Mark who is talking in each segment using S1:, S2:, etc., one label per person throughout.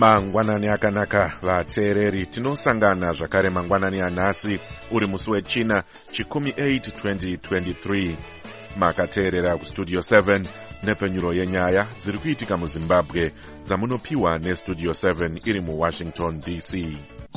S1: mangwanani akanaka vateereri, tinosangana zvakare mangwanani anhasi uri musi wechina chikumi 8 2023. Makateerera kustudio 7 nepfenyuro yenyaya dziri kuitika muzimbabwe dzamunopiwa nestudio 7 iri muwashington dc.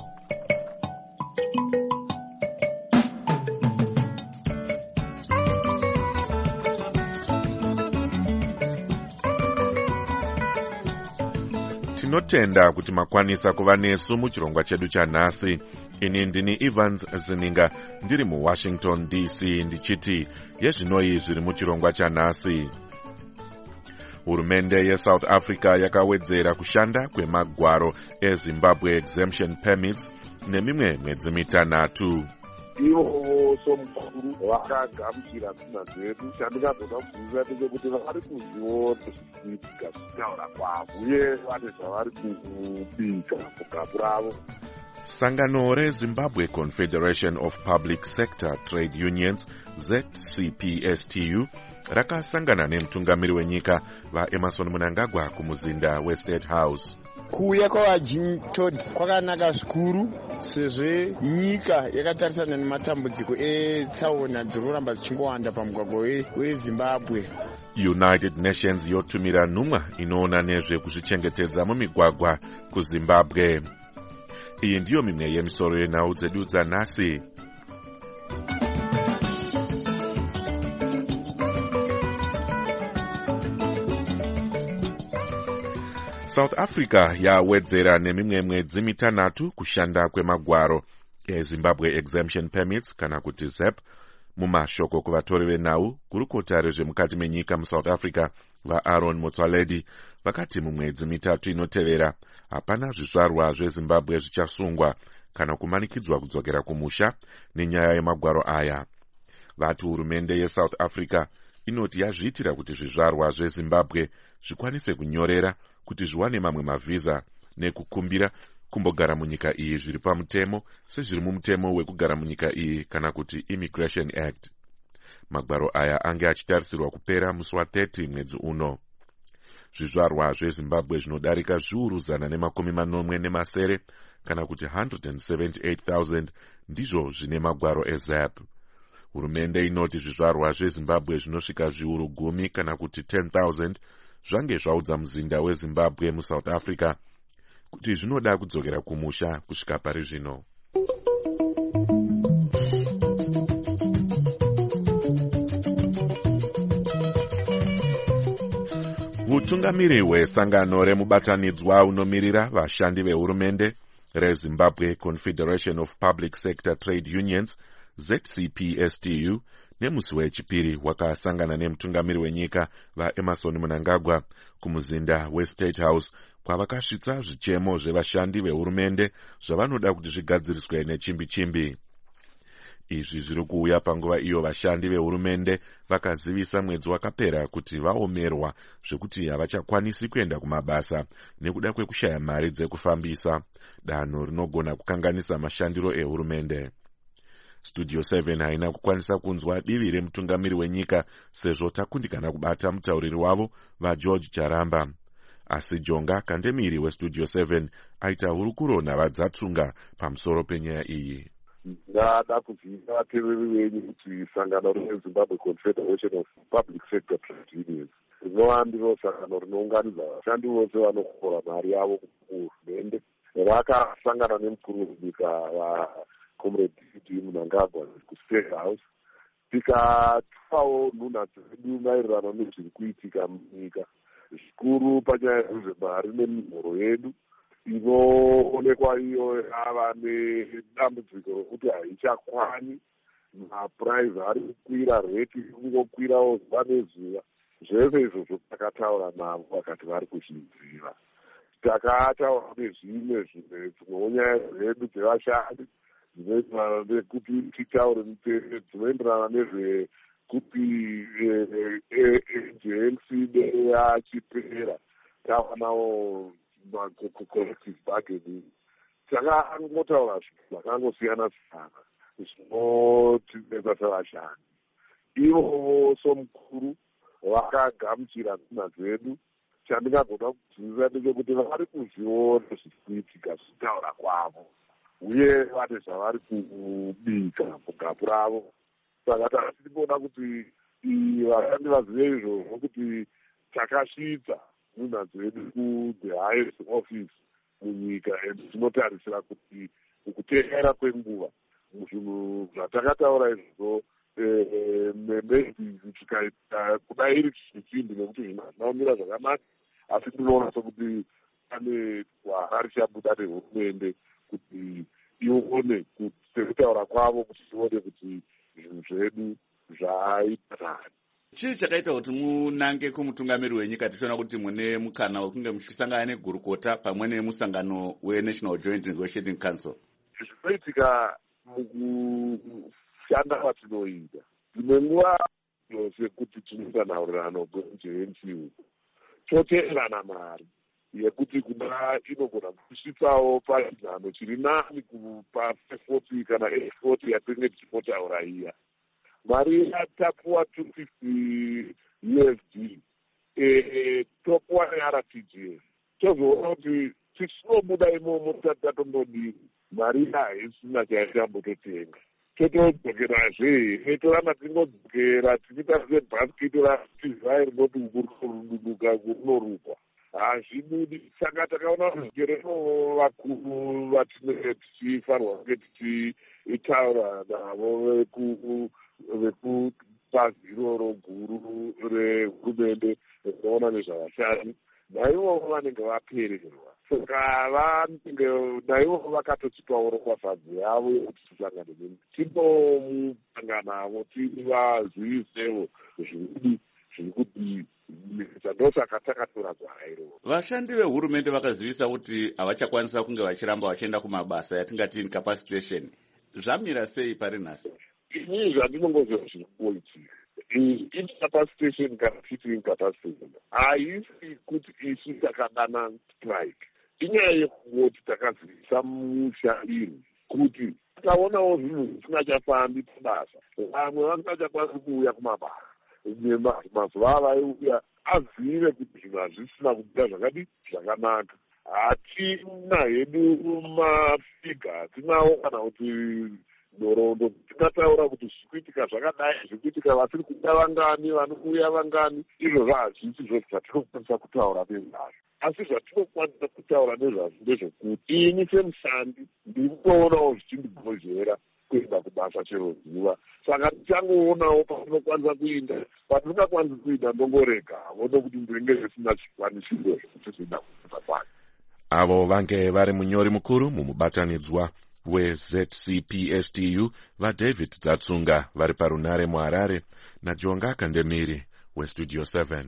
S1: Tinotenda kuti makwanisa kuva nesu muchirongwa chedu chanhasi. Ini ndini Evans Zininga ndiri muwashington dc ndichiti yezvinoi zviri muchirongwa chanhasi. Hurumende yeSouth Africa yakawedzera kushanda kwemagwaro eZimbabwe exemption permits nemimwe mwedzi mitanhatu.
S2: Ivo somukuru vakagamuchira pfuma dzedu. Chandingagona kubvunza ndechekuti vari kuzviona zvichiitika zvichitaura kwavo uye vane zvavari kubika mugabu ravo.
S1: Sangano reZimbabwe Confederation of Public Sector Trade Unions ZCPSTU rakasangana nemutungamiri wenyika vaEmmerson Mnangagwa kumuzinda weState House.
S3: Kuuya kwavaJim Todd kwakanaka zvikuru sezvo nyika yakatarisana nematambudziko etsaona dziri kuramba dzichingowanda pamugwagwa weZimbabwe.
S1: United Nations yotumira nhumwa inoona nezvekuzvichengetedza mumigwagwa kuZimbabwe. Iyi ndiyo mimwe yemisoro yenhau dzedu dzanhasi. South Africa yawedzera nemimwe mwedzi mitanhatu kushanda kwemagwaro eZimbabwe exemption permits kana kuti ZEP. Mumashoko kuvatori venhau, gurukota rezvemukati menyika muSouth Africa vaAaron Motsoaledi vakati mumwedzi mitatu inotevera hapana zvizvarwa zveZimbabwe zvichasungwa kana kumanikidzwa kudzokera kumusha nenyaya yemagwaro aya. Vati hurumende yeSouth Africa inoti yazviitira kuti zvizvarwa zveZimbabwe zvikwanise kunyorera kuti zviwane mamwe mavhiza nekukumbira kumbogara munyika iyi zviri pamutemo sezviri mumutemo wekugara munyika iyi kana kuti Immigration Act. Magwaro aya ange achitarisirwa kupera musi wa30 mwedzi uno. Zvizvarwa zveZimbabwe zvinodarika zviuru 140 kana kuti 178,000 ndizvo zvine magwaro eZAP. Hurumende inoti zvizvarwa zveZimbabwe zvinosvika zviuru 10 kana kuti 10,000 zvange zvaudza muzinda weZimbabwe muSouth Africa kuti zvinoda kudzokera kumusha kusvika pari zvino. Utungamiri hwesangano remubatanidzwa unomirira vashandi vehurumende reZimbabwe Confederation of Public Sector Trade Unions ZCPSTU nemusi wechipiri wakasangana nemutungamiri wenyika vaEmmerson Mnangagwa kumuzinda weState House kwavakasvitsa zvichemo zvevashandi vehurumende zvavanoda kuti zvigadziriswe nechimbi-chimbi. Izvi zviri kuuya panguva iyo vashandi vehurumende vakazivisa mwedzi wakapera kuti vaomerwa zvekuti havachakwanisi kuenda kumabasa nekuda kwekushaya mari dzekufambisa, danho rinogona kukanganisa mashandiro ehurumende. Studio 7 haina kukwanisa kunzwa divi remutungamiri wenyika sezvo takundikana kubata mutauriri wavo vaGeorge Charamba. Asi Jonga Kandemiri weStudio 7 aita hurukuro navadzatsunga pamusoro penyaya iyi.
S2: Ndada kuzivisa vateereri venyu kuti sangano reZimbabwe Confederation of Public Sector Trade Unions rinova ndiro sangano rinounganidza vashandi vose vanokora mari yavo kuhurumende. Vakasangana nemukuru wenyika vaComrade Mnangagwa kuState House tikatwawo nhunha dzedu maererano nezviri kuitika munyika, zvikuru panyaya dzezvemari nemihoro yedu inoonekwa iyo yava nedambudziko rokuti haichakwani. Mapuraizi ari kukwira, reti kungokwirawo zuva nezuva. Zvese izvozvo takataura navo vakati vari kuzvidziva. Takataura nezvimwe dzimwewo nyaya dzedu dzevashandi dzinoenderana nekuti titaure mutemo dzinoenderana nezvekuti agency yachipera tavanawo collective bargaining. Takangotaura zvinhu zvakangosiyana-siyana zvinotinetsa sevashandi. Ivo somukuru vakagamuchira pfuma dzedu. chandingagona kudzidzisa ndechekuti vari kuzviona zviri kuitika zvitaura kwavo uye vane zvavari kubika mugapu ravo. Saka tasitiboda kuti vashandi vazive izvozvo kuti takasvitsa nunhanzi vedu ku-the highest office munyika, and tinotarisira kuti mukutevera kwenguva zvinhu zvatakataura izvozvo maybe tikaita kudai iri chipindi nekuti zvinhu hazvinaumira zvakanaka, asi tinoona sokuti pane gwara richabuda nehurumende kuti ione sekutaura kwavo kuti tione kuti zvinhu zvedu zvaita.
S4: Chii chakaita kuti munange kumutungamiri wenyika tichiona kuti mune mukana wekunge muchisangana negurukota pamwe nemusangano weNational Joint Negotiating Council?
S2: Zvinoitika mukushanda kwatinoita dzimwe nguva yose kuti tinosanaurirana gwenjensi toteerana mari yekuti kuda inogona kusvitsawo pachidzano chiri nani kupa 40 kana 40 yatinenge tichipotaura iya. Mari yatapuwa 250 USD topuwa neRTGS, tozoona kuti tichinobuda imomo tatondodini mari haisina chaitambototenga, totodzokerazve toramba tingodzokera tichiita sebhasikiti ratizai rinoti ukurududuka kurunorukwa hazvibudi. Saka takaona zvigereno vakuru vatinenge tichifanirwa kunge tichitaura navo vekubazi iroro guru rehurumende rinoona nezvavashandi, naivo vanenge vapererwa. Saka naivo vakatotipawo rokwafadzi yavo yekuti tisangane nemi, tinomutanga navo tivazivisewo zviri kuti ndosaka takatora gwara iroro.
S4: Vashandi vehurumende vakazivisa kuti havachakwanisa kunge vachiramba vachienda kumabasa yatingati incapacitation. Zvamira sei pari nhasi?
S2: Inini zvandinongozva zviri kuitika incapacitation kana titi incapacitation haisi kuti isu takadana strike, inyaya yekungoti takazivisa mushandiri kuti takaonawo zvinhu zvisingachafambi pabasa, vamwe vasingachakwanisi kuuya kumabasa, mazuva avaiuya azive kuti zvinhu hazvisina kuita zvakadi zvakanaka. Hatina hedu mafiga, hatinawo kana kuti nhoroondo tingataura kuti zvikuitika zvakadai, zvikuitika vasiri kuda vangani, vanouya vangani. Izvo zvazvisi zvose zvatinokwanisa kutaura nezvazvo, asi zvatinokwanisa kutaura nezvazvo ndezvokuti ini semushandi ndiri kutoonawo zvichindigozhera kuenda kubasa chero zuva. Saka tichangoonawo patinokwanisa kuinda, patisingakwanisi kuinda ndongorega nokuti ndinenge zvisina zvikwanisiro zvekuti zvinda kuita kwayo.
S1: Avo vange vari munyori mukuru mumubatanidzwa weZCPSTU vaDavid Dzatsunga vari parunare muHarare naJonga Kandemiri weStudio 7.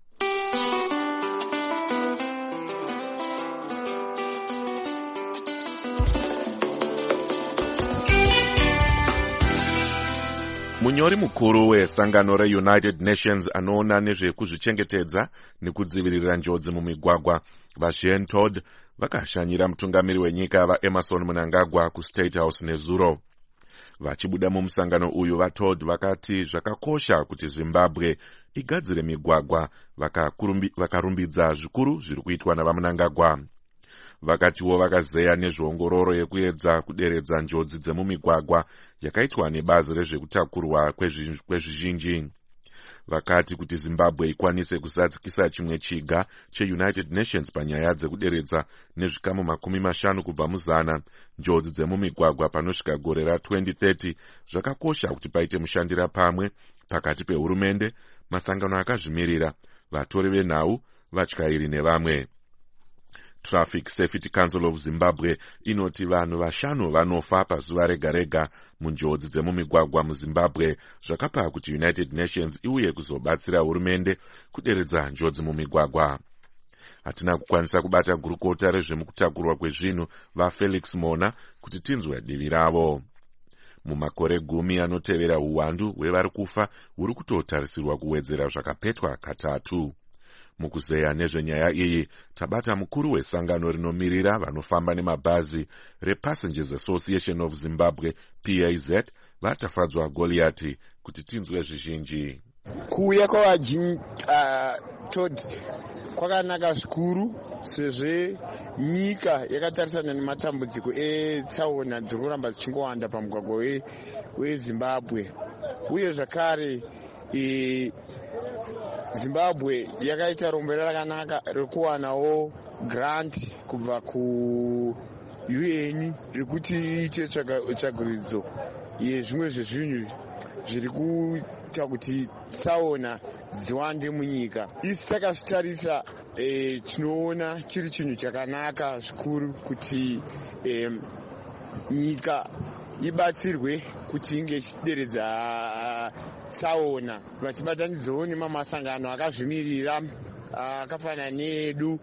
S1: Munyori mukuru wesangano reUnited Nations anoona nezvekuzvichengetedza nekudzivirira njodzi mumigwagwa vaShane Todd vakashanyira mutungamiri wenyika vaEmerson Mnangagwa kuState House nezuro. Vachibuda mumusangano uyu vaTodd vakati zvakakosha kuti Zimbabwe igadzire migwagwa, vakarumbidza zvikuru zviri kuitwa navaMnangagwa. Vakatiwo vakazeya nezveongororo yekuedza kuderedza njodzi dzemumigwagwa yakaitwa nebazi rezvekutakurwa kwezvizhinji. Vakati kuti Zimbabwe ikwanise kusadzikisa chimwe chiga cheUnited Nations panyaya dzekuderedza nezvikamu 50 kubva muzana njodzi dzemumigwagwa panosvika gore ra2030, zvakakosha kuti paite mushandira pamwe pakati pehurumende, masangano akazvimirira, vatori venhau, vatyairi nevamwe. Traffic Safety Council of Zimbabwe inoti vanhu 5 vanofa pazuva rega rega munjodzi dzemumigwagwa muZimbabwe, zvakapa kuti United Nations iuye kuzobatsira hurumende kuderedza njodzi mumigwagwa. Hatina kukwanisa kubata gurukota rezvemukutakurwa kwezvinhu vaFelix Mona kuti tinzwe divi ravo. Mumakore 10 anotevera uwandu hwevari kufa huri kutotarisirwa kuwedzera zvakapetwa katatu. Mukuzeya nezvenyaya iyi tabata mukuru wesangano rinomirira vanofamba nemabhazi rePassengers Association of Zimbabwe PAZ vatafadzwa Goliati kuti tinzwe zvizhinji.
S3: Kuuya kwaVajini Todd kwakanaka zvikuru sezvo nyika yakatarisana nematambudziko etsaona dziri kuramba dzichingowanda pamugwagwa wezimbabwe, uye zvakare zimbabwe yakaita rombero rakanaka rekuwanawo grant kubva kuUN rekuti iite tsvaguridzo yezvimwe zvezvinhu zviri kuita kuti tsaona dziwande munyika. Isi takazvitarisa tinoona chiri chinhu chakanaka zvikuru kuti nyika ibatsirwe kuti inge ichideredza tsaona vachibatanidzawo nemamasangano akazvimirira akafanana needu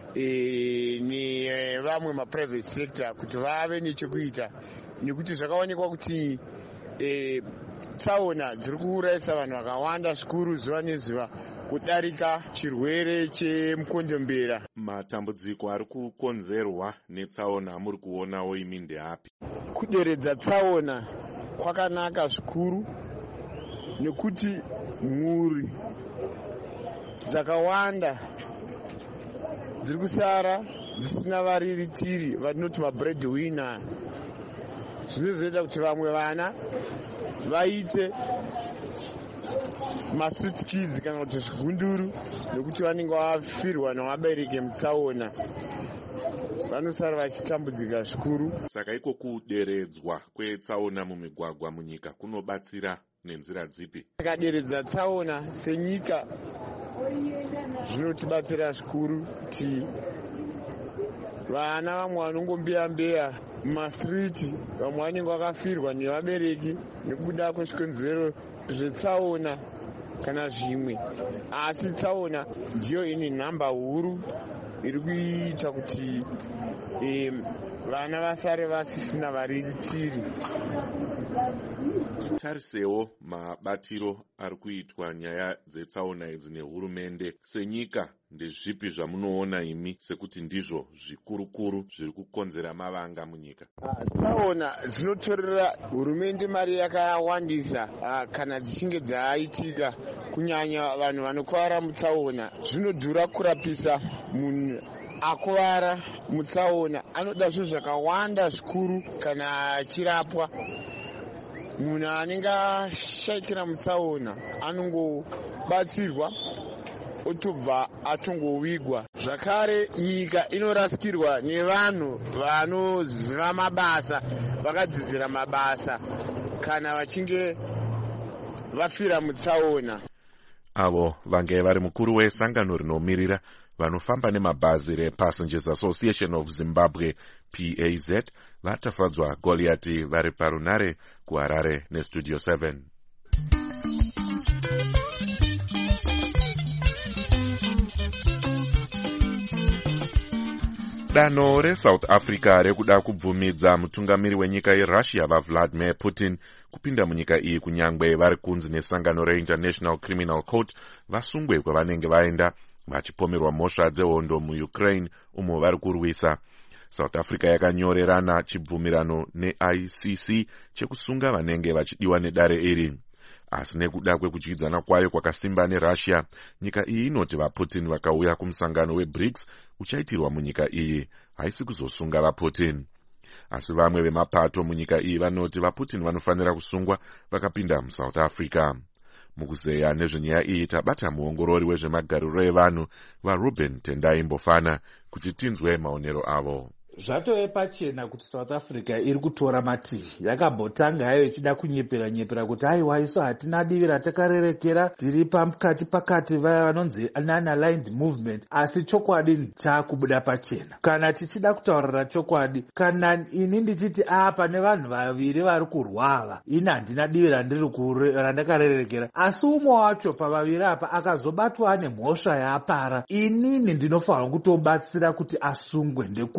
S3: nevamwe maprivate sector kuti vave nechekuita, nekuti zvakaonekwa kuti tsaona dziri kuurayisa vanhu vakawanda zvikuru zuva nezuva kudarika chirwere chemukondombera.
S1: Matambudziko ari kukonzerwa netsaona muri kuonawo imi ndeapi?
S3: Kuderedza tsaona kwakanaka zvikuru nekuti mhuri dzakawanda dziri kusara dzisina variritiri vatinoti mabreadwinner. Zvinozoita kuti vamwe vana vaite mastreet kids kana kuti zvigunduru, nekuti vanenge vafirwa navabereki mutsaona, vanosara vachitambudzika zvikuru.
S1: Saka iko kuderedzwa kwetsaona mumigwagwa munyika kunobatsira nenzira dzipi?
S3: Takaderedza tsaona senyika zvinotibatsira zvikuru kuti vana vamwe vanongombeya mumastriti, vamwe vanenge vakafirwa nevabereki nekuda kwezvikonzero zvetsaona kana zvimwe, asi tsaona ndiyo ine nhamba huru iri kuita kuti vana vasare vasisina variritiri.
S1: Titarisewo mabatiro ari kuitwa nyaya dzetsaona idzi nehurumende. Senyika ndezvipi zvamunoona imi sekuti ndizvo zvikurukuru zviri kukonzera mavanga munyika?
S3: Tsaona dzinotorera hurumende mari yakawandisa kana dzichinge dzaitika, kunyanya vanhu vanokuvara mutsaona. Zvinodhura kurapisa munhu akuvara mutsaona, anoda zvinhu zvakawanda zvikuru kana achirapwa. Munhu anenge ashayikira mutsaona anongobatsirwa otobva atongovigwa. Zvakare nyika inorasikirwa nevanhu vanoziva mabasa, vakadzidzira mabasa kana vachinge vafira mutsaona.
S1: Avo vange vari mukuru wesangano rinomirira vanofamba nemabhazi rePassengers Association of Zimbabwe PAZ vatafadzwa Goliati vari parunare kuHarare neStudio 7. Danho reSouth Africa rekuda kubvumidza mutungamiri wenyika yeRussia vaVladimir Putin kupinda munyika iyi kunyangwe vari kunzi nesangano reInternational Criminal Court vasungwe kwavanenge vaenda vachipomerwa mhosva dzehondo muUkraine umo vari kurwisa. South Africa yakanyorerana chibvumirano neICC chekusunga vanenge vachidiwa nedare iri. Asi nekuda kwekudyidzana kwayo kwakasimba neRussia, nyika iyi inoti vaPutin vakauya kumusangano weBRICS uchaitirwa munyika iyi haisi kuzosunga vaPutin. Asi vamwe vemapato munyika iyi vanoti vaPutin vanofanira kusungwa vakapinda muSouth Africa. Mukuzeya nezvenyaya iyi tabata muongorori wezvemagariro evanhu vaRuben Tendai Mbofana kuti tinzwe maonero avo.
S5: Zvatove pachena kuti South Africa iri kutora mativi. Yakambotanga hayo ichida kunyepera kuti aiwa isu hatina divi ratakarerekera, tiri pakati vaya vanonzi non-aligned movement, asi chokwadi chakubuda pachena. Kana tichida kutaurira chokwadi, kana ini ndichiti pane vanhu vaviri vari kurwava, ini handina divi randakarerekera, asi umwe wacho pavaviri apa akazobatwa nemhosva yaapara, inini ndinofanira kutobatsira kuti asungwe, ndekuti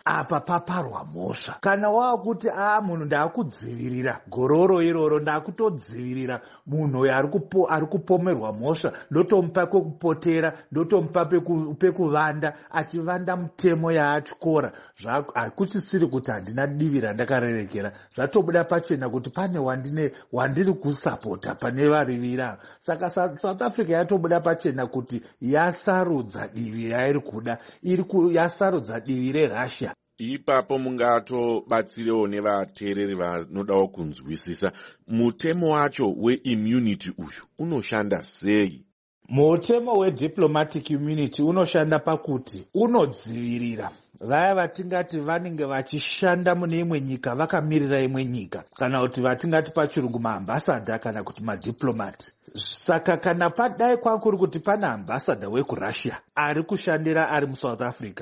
S5: apa paparwa mhosva. Kana wakuti munhu ndaakudzivirira gororo iroro, ndaakutodzivirira munhu ari kupomerwa mhosva, ndotomupa kwekupotera, ndotomupa pekuvanda, achivanda mutemo yaatyora, hakuchisiri kuti handina divi randakarerekera. Zvatobuda pachena kuti pane wandiri kusapota pane varivira. Saka South Africa yatobuda pachena kuti yasarudza divi yairi kuda, yasarudza divi reRussia.
S1: Ipapo mungatobatsirewo nevateereri vanodawo kunzwisisa mutemo wacho weimmunity uyu unoshanda sei?
S5: Mutemo wediplomatic immunity unoshanda pakuti unodzivirira vaya vatingati vanenge vachishanda mune imwe nyika vakamirira imwe nyika, kana kuti vatingati pachirungu maambasada kana kuti madiplomati. Saka kana padai kwakuri kuti pana ambasada wekuRussia ari kushandira ari muSouth Africa,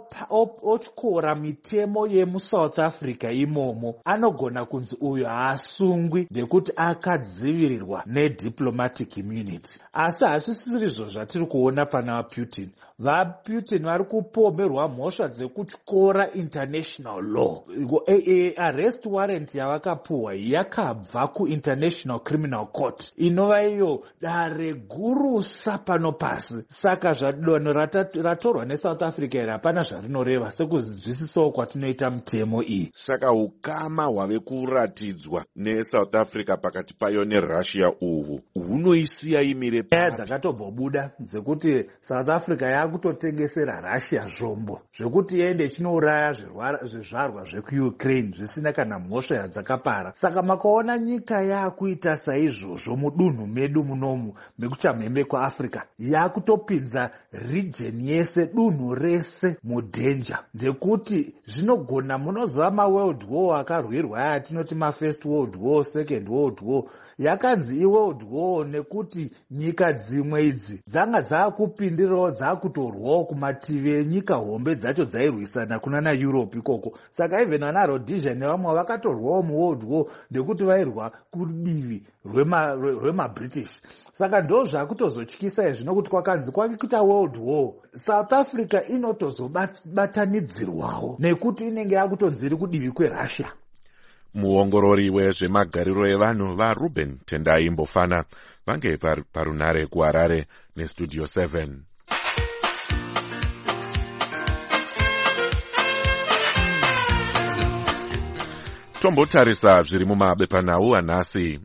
S5: otyora mitemo yemuSouth Africa imomo, anogona kunzi uyu haasungwi nekuti akadzivirirwa nediplomatic immunity. Asi hazvisiri izvo zvatiri kuona pana Putin. VaPutin vari kupomerwa mhosva dzekutyora international law. Arrest warrant yavakapuhwa yakabva kuInternational Criminal Court, inova iyo dare gurusa pano pasi. Saka zvadanho ratorwa neSouth Africa iri hapana zvarinoreva sekuzvinzwisisawo kwatinoita mitemo iyi.
S1: Saka ukama hwave kuratidzwa neSouth Africa pakati payo neRussia uhu hunoisiya imire
S5: nyaya dzakatobvobuda dzekuti South Africa yakutotengesera Russia zvombo zvekuti iende ichinouraya zvizvarwa zvekuUkraine zvisina kana mhosva yadzakapara. Saka makaona nyika yakuita saizvozvo mudunhu medu munomu mekuchamhembe kwaAfrica yakutopinza region yese, dunhu rese mudenja, ndekuti zvinogona munoziva maworld war akarwirwa atinoti mafirst world war, second world war. Yakanzi iworld war nekuti nyika dzimwe idzi dzanga dzaakupindirawo dzaakutorwawo kumativi enyika hombe dzacho dzairwisana kunana Europe ikoko. Saka even vana Rhodesia nevamwe vakatorwawo muworld war nekuti vairwa kudivi rwemaBritish. Saka ndo zvakutozotyisa izvi nokuti kwakanzi kwakikuita world war, South Africa inotozobatanidzirwawo nekuti inenge yakutonzi iri kudivi kweRussia.
S1: Muongorori wezvemagariro evanhu vaRuben Tendai Mbofana vange parunare kuHarare neStudio 7. Tombotarisa zviri mumabepanhau anhasi.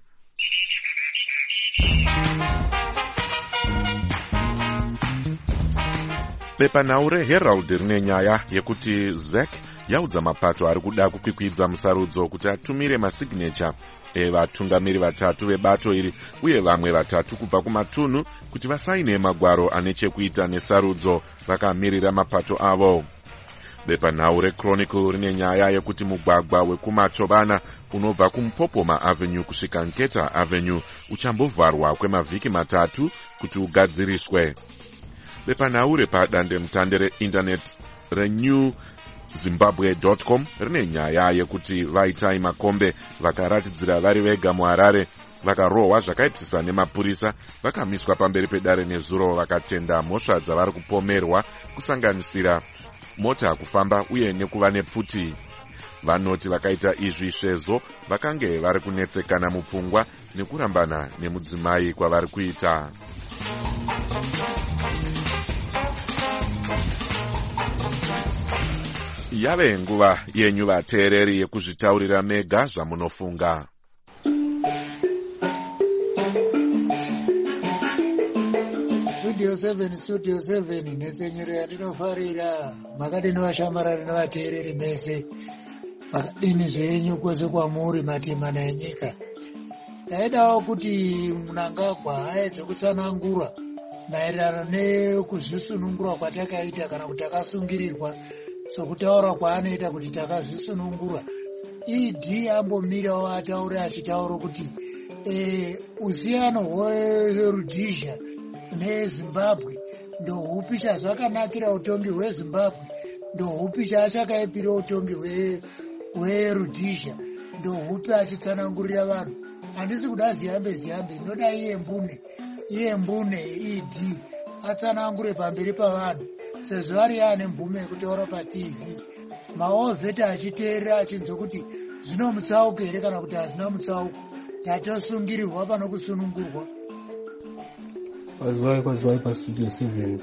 S1: Bepanhau reHerald rine nyaya yekuti ZEC yaudza mapato ari kuda kukwikwidza musarudzo kuti atumire masignature evatungamiri vatatu vebato iri uye vamwe vatatu kubva kumatunhu kuti vasaine magwaro ane chekuita nesarudzo vakamirira mapato avo. Bepanhau reChronicle rine nyaya yekuti mugwagwa wekuMachobana unobva kuMupopoma Avenue kusvika Nketa Avenue uchambovharwa kwemavhiki matatu kuti ugadziriswe. Bepanhau repadandemutande reinternet renewzimbabwe.com rine nyaya yekuti Vaitai Makombe vakaratidzira vari vega muHarare vakarohwa zvakaitisa nemapurisa vakamiswa pamberi pedare nezuro vakatenda mhosva dzavari kupomerwa kusanganisira mota kufamba uye nekuva nepfuti. Vanoti vakaita izvi sezvo vakange vari kunetsekana mupfungwa nekurambana nemudzimai kwavari kuita. Yave nguva yenyu vateereri yekuzvitaurira mega zvamunofunga.
S6: Studio 7 netsenyero yandinofarira makadini vashamarari nevateereri mese makadini zvenyu kwese kwamuri matemana enyika. Ndaidawo kuti Mnangagwa aedze kutsanangura maererano nekuzvisunungura kwatakaita kana kuti takasungirirwa sokutaura kwaanoita kuti takazvisunungura. ED ambomirawo ataure achitaura kuti usiyano hweRhodesia neZimbabwe ndohupi chazvakanakira utongi hweZimbabwe, ndohupi chaachakaipira utongi hweRhodesia, ndohupi achitsanangurira vanhu. Handisi kuda ziyambe ndinoda iye mbune ED atsanangure pamberi pavanhu sezvo ari ane mvume yekutaura paTV maovheta achiteerera achinzwa kuti zvino mutsauko here kana kuti hazvina mutsauko, tatosungirirwa pano kusunungurwa.
S7: Kwazwai pastudio 7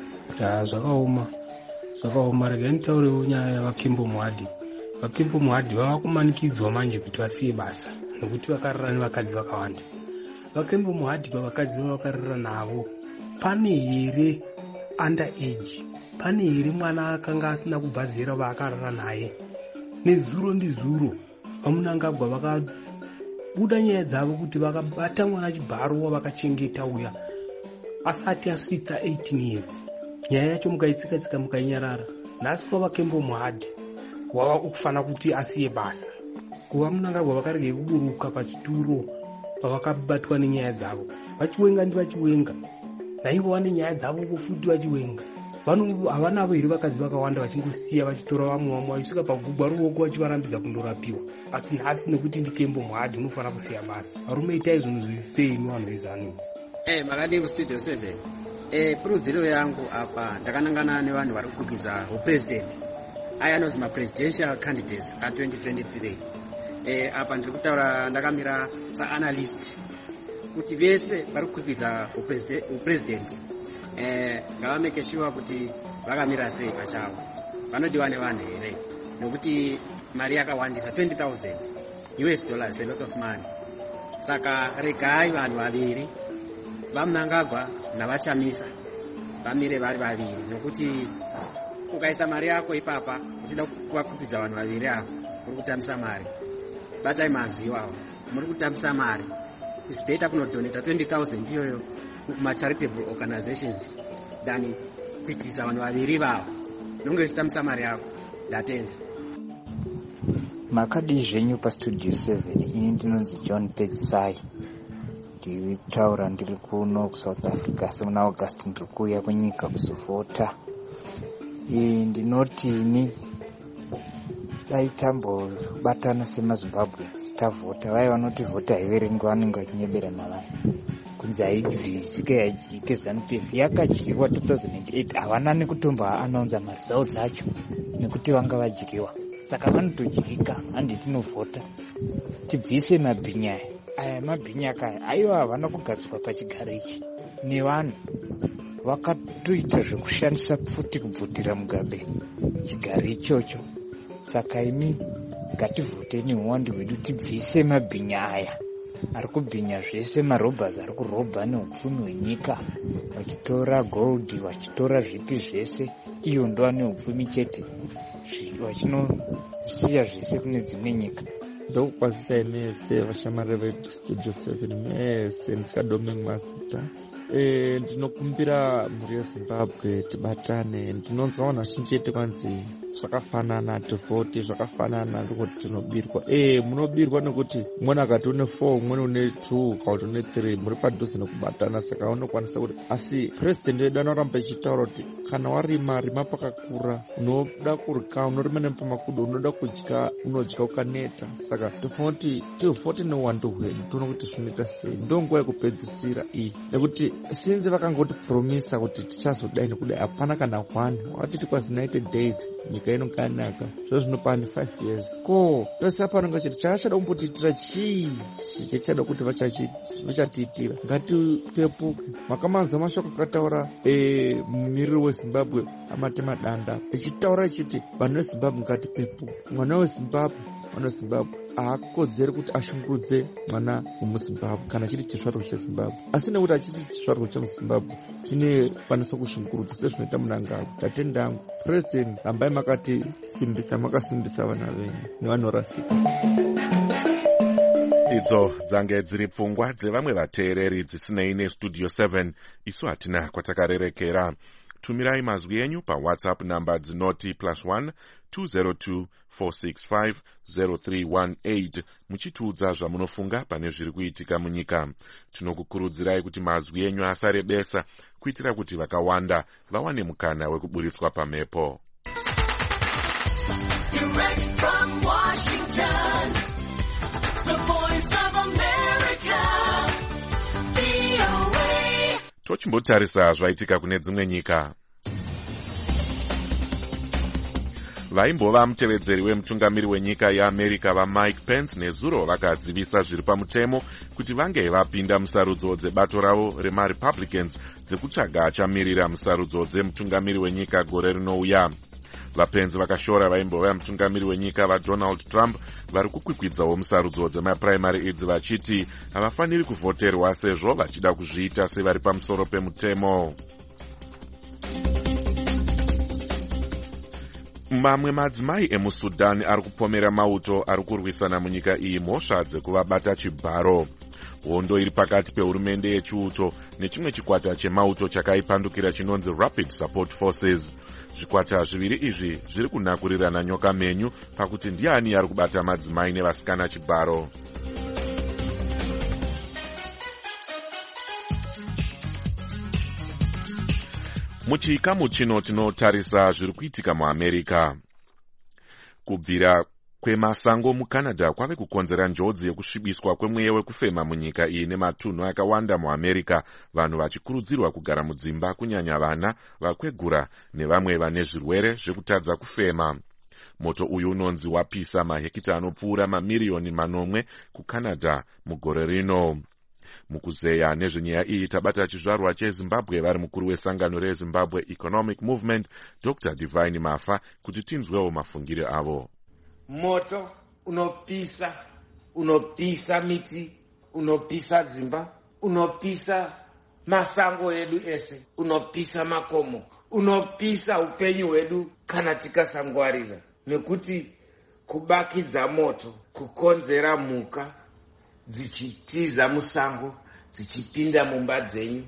S7: zvakaoma rega nditaurewo nyaya yavapfimbo muhadhi. Vapfimbo muhadhi vava kumanikidzwa manje kuti vasiye basa nokuti vakarara nevakadzi vakawanda. Vapfimbo muhadhi pavakadzi vavakarara navo, pane here under age, pane here mwana akanga asina kubva zera vaakarara naye. Nezuro ndizuro vamunangagwa vakabuda nyaya dzavo kuti vakabata mwana chibharo wavakachengeta uya asati asvitsa 18 years. Nyaya yacho mukaitsika mukainyarara. Nhasi pavakembo muhadhi wava kufana kuti asiye basa. Kuva munangagwa vakarege kuburuka pachituro pavakabatwa nenyaya dzavo. Vachiwenga ndivachiwenga. Naivo vane nyaya dzavo kufuti vachiwenga. Havanavo here vakadzi vakawanda vachingosiya vachitora vamwe vachisvika pagugwa ruoko vachivarambidza kundorapiwa. Asi nhasi nekuti ndikembo muhadhi unofana kusiya basa. Varume itai zvinhu zvisei vanhu vezanu.
S8: Makadii kustudio 7. Kurudziro yangu apa ndakanangana nevanhu vari kukwikwiza upresident. Aya anonzi mapresidential candidates ka2023. Apa ndiri kutaura ndakamira saanalyst kuti vese vari kukwikwiza upresident ngavameke sure kuti vakamira sei pachavo, vanodiwa nevanhu here, nokuti mari yakawandisa $20,000 US, a lot of money. Saka regai vanhu vaviri vamunangagwa navachamisa vamire vari vaviri, nokuti ukaisa mari yako ipapa uchida kuvakwikwiza vanhu vaviri ava muri kutambisa mari. Batai maziwawo muri kutambisa mari. It's better kunodonata 20,000 iyoyo kuma-charitable organizations than kukwikwiza vanhu vaviri vavo nonge uchitambisa mari yako. Ndatenda.
S9: Makadii zvenyu pastudio 7. Ini ndinonzi John Pedzisai, ndiri kutaura ndiri kuno kuSouth Africa. Semuna August ndiri kuuya kunyika kuzovhota. Ndinoti ini dai tambobatana semaZimbabweans tavhota. Vaya vanoti vhota haiverengi vanenge vachinyebera navanhu kunzi haibvisike yaijike ZANU-PF yakadyiwa 2008. Havana nekutomba anaunza mari dzavo dzacho nekuti vanga vadyiwa, saka vanotodyika. Handi tinovhota tibvise mabhinya aya. Mabhinya kaya aiwa havana kugadzikwa pachigaro ichi nevanhu vakatoita zvekushandisa pfuti kubvutira Mugabe chigaro ichocho. Saka imi ngativhoteni uwanda hwedu tibvise mabhinya aya ari kubhinya zvese, marobhas ari kurobha neupfumi hwenyika, vachitora gold, vachitora zvipi zvese. Iyo ndova neupfumi chete, vachinosiya zvese kune dzimwe nyika.
S10: Ndokukwazisai mese vashamari vedu studio 7 mese ndisikadome mazita. Ndinokumbira mhuri yeZimbabwe tibatane. Ndinonzwa vanhu vazhinji chete kwanzi zvakafanana, tivhoti zvakafanana, ndikuti tinobirwa. Munobirwa nekuti umweni akati une 4 umweni une 2 kauti une 3 muri padhuze nekubatana. Saka unokwanisa kuti, asi president wedu anoramba ichitaura kuti kana warima rima pakakura, unoda kurya unorima nepamakudo, unoda kudya unodya ukaneta. Saka tofuna kuti tivhote neuwandu hwedu tione kuti zvinoita sei. Ndonguva yekupedzisira iyi, nekuti sinzi vakangoti promisa kuti tichazodai nekudai, hapana kana 1 wakatiti kwazi 90 days nyika inokanaka. Zvozvo zvinopani 5 years. Ko pese apanonga chiti chaachada kumbotiitira chii chichada kuti vachatiitira. Ngatipepuke. Makamanza mashoko akataura mumiriri weZimbabwe Amatema Danda echitaura echiti vanhu veZimbabwe ngatipepuke. Mwana weZimbabwe haakodzeri kuti ashungurudze mwana wemuZimbabwe kana chiri chizvarwa cheZimbabwe, asi nekuti hachisi chizvarwa chemuZimbabwe chine kwanisa kushungurudza sezvinoita Munangagwa. Tatendangu president, rambai makatisimbisa, makasimbisa vana venyu nevanorasika.
S1: Idzo dzange dziri pfungwa dzevamwe vateereri dzisinei nestudio 7. Isu hatina kwatakarerekera. Tumirai mazwi enyu paWhatsApp namba dzinoti +1 202 465 0318 muchitiudza zvamunofunga pane zviri kuitika munyika. Tinokukurudzirai kuti mazwi enyu asarebesa kuitira kuti vakawanda vawane mukana wekuburitswa pamhepo. Direct from Washington, the voice of America, VOA. Tochimbotarisa zvaitika kune dzimwe nyika. vaimbova mutevedzeri wemutungamiri wenyika yeamerica vaMike Pence nezuro vakazivisa zviri pamutemo kuti vange vapinda musarudzo dzebato ravo remarepublicans dzekutsvaga achamirira musarudzo dzemutungamiri wenyika gore rinouya. VaPence vakashora vaimbova mutungamiri wenyika vaDonald Trump vari kukwikwidzawo musarudzo dzemapuraimari idzi vachiti havafaniri kuvhoterwa sezvo vachida kuzviita sevari pamusoro pemutemo. Mamwe madzimai emuSudan ari kupomera mauto ari kurwisana munyika iyi mhosva dzekuvabata chibharo. Hondo iri pakati pehurumende yechiuto nechimwe chikwata chemauto chakaipandukira chinonzi Rapid Support Forces. Zvikwata zviviri izvi zviri kunakurirana nyoka menyu pakuti ndiani ari kubata madzimai nevasikana chibharo. Muchikamu chino tinotarisa zviri kuitika muAmerica. Kubvira kwemasango muCanada kwave kukonzera njodzi yekusvibiswa kwemweya wekufema munyika iyi nematunhu akawanda muAmerica, vanhu vachikurudzirwa kugara mudzimba, kunyanya vana, vakwegura nevamwe vane zvirwere zvekutadza kufema. Moto uyu unonzi wapisa mahekita anopfuura mamiriyoni 8 kuCanada mugore rino. Mukuzeya nezvenyaya iyi tabata chizvarwa cheZimbabwe vari mukuru wesangano reZimbabwe Economic Movement Dr. Divine Mafa kuti tinzwewo mafungiro avo.
S11: Moto unopisa miti, unopisa dzimba, unopisa masango edu ese, unopisa makomo, unopisa upenyu hwedu kana tikasangwarira. Nekuti kubakidza moto kukonzera mhuka dzichitiza musango, dzichipinda mumba dzenyu,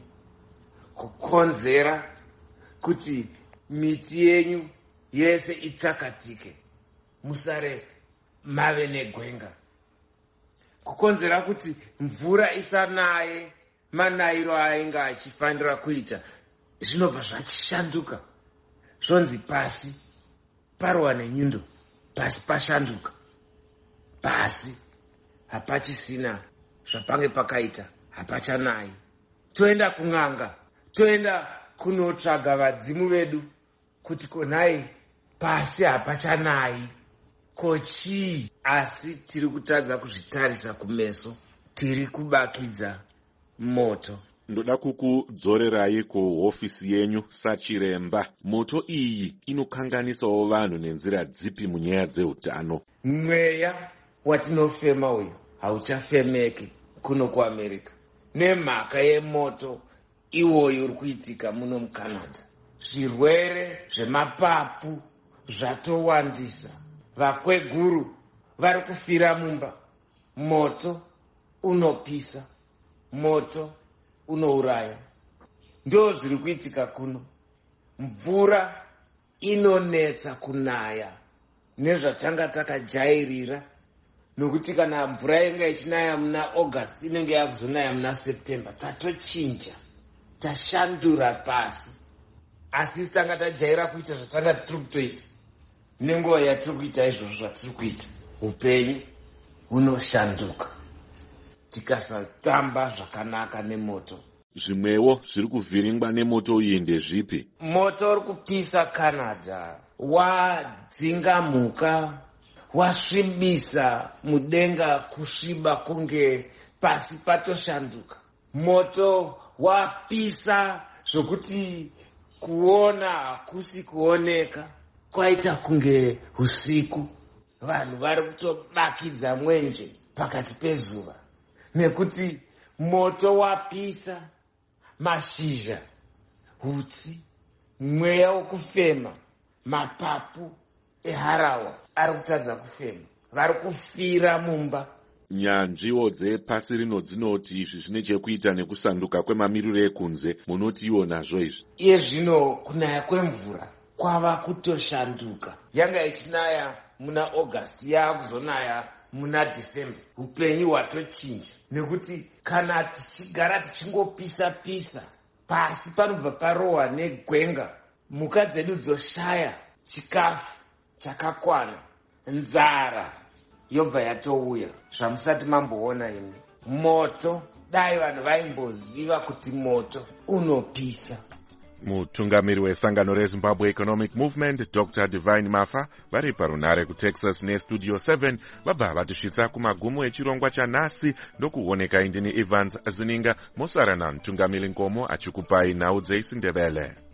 S11: kukonzera kuti miti yenyu yese itsakatike, musare mave negwenga, kukonzera kuti mvura isanaye manayiro ainga achifanira kuita. Zvinobva zvachishanduka, zvonzi pasi parwa nenyundo, pasi pashanduka, pasi hapachisina zvapange pakaita, hapachanayi. Toenda kun'anga, toenda kunotsvaga vadzimu vedu kuti konai pasi hapachanayi. Kochii? Asi tiri kutadza kuzvitarisa kumeso, tiri kubakidza moto.
S1: Ndoda kukudzorerai kuhofisi yenyu sachiremba. Moto iyi inokanganisawo vanhu nenzira dzipi munyaya dzeutano?
S11: Mweya watinofema uyu hauchafemeki kuno kuAmerica nemhaka yemoto iwoyo uri kuitika muno muCanada. Zvirwere zvemapapu zvatowandisa, vakweguru vari kufira mumba. Moto unopisa, moto unouraya. Ndo zviri kuitika kuno. Mvura inonetsa kunaya nezvatanga takajairira, nokuti kana mvura inga ichinaya muna August inenge yakuzonaya muna September. Tatochinja, tashandura pasi. Asi tanga tajaira kuita zvatanga tiri kutoita. Nenguva yatiri kuita izvozvo zvatiri kuita, upenyu hunoshanduka tikasatamba zvakanaka nemoto.
S1: Zvimwewo zviri kuvhiringwa nemoto iyi ndezvipi?
S11: Moto uri kupisa Canada wadzinga mhuka, wasvibisa mudenga kusviba kunge pasi patoshanduka. Moto wapisa zvokuti kuona hakusi kuoneka, kwaita kunge usiku. Vanhu vari kutobakidza mwenje pakati pezuva nekuti moto wapisa. Mashizha, hutsi, mweya wokufema, mapapu eharawa ari kutadza kufema, vari kufira mumba.
S1: Nyanzviwo dzepasi rino dzinoti izvi zvine chekuita nekusanduka kwemamiriro ekunze. Munotiwo nazvo izvi?
S11: Iye zvino kunaya kwemvura kwava kutoshanduka. Yanga ichinaya muna August, yaakuzonaya muna December. Upenyu hwatochinja nekuti kana tichigara tichingopisa-pisa, pasi panobva parohwa negwenga, mhuka dzedu dzoshaya chikafu chakakwana, nzara yobva yatouya, zvamusati mamboona imi. Moto, dai vanhu vaimboziva kuti moto unopisa.
S1: mutungamiri wesangano rezimbabwe economic movement Dr Divine Mafa vari parunare kutexas nestudio 7 vabva vatisvitsa kumagumo echirongwa chanhasi ndokuoneka indini Evans Zininga mosara namutungamiri Nkomo achikupai nhau dzeisindebele.